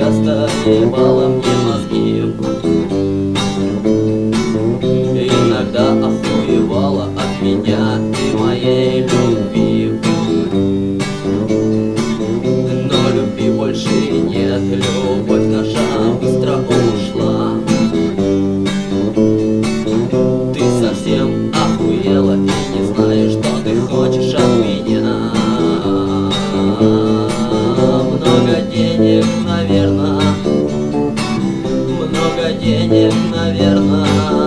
часто ебала мне мозги. Иногда охуевала от меня и моей любви. Но любви больше нет, любовь наша быстро ушла. Ты совсем охуела и не знаешь, что ты хочешь от меня. Много денег, наверно, много денег, наверно.